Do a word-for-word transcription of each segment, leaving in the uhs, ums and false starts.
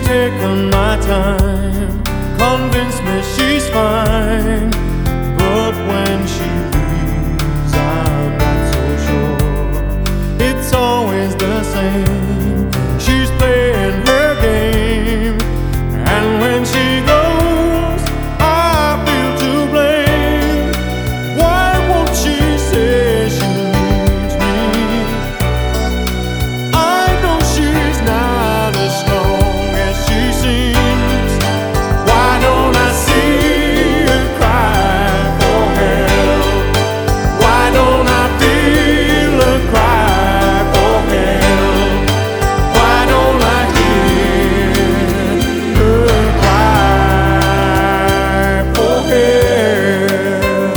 taken my time, convinced me she's fine, but when she leaves I'm not so sure. It's always the same, she's playing her game, and when she goes I feel to blame. Why won't she say she needs me? I know she's not as strong as she seems. Why don't I see her cry for help? Why don't I feel her cry for help? Why don't I hear her cry for help?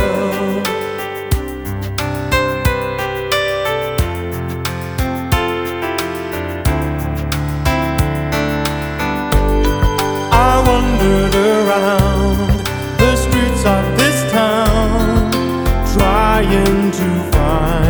I wandered around the streets of this town, trying to find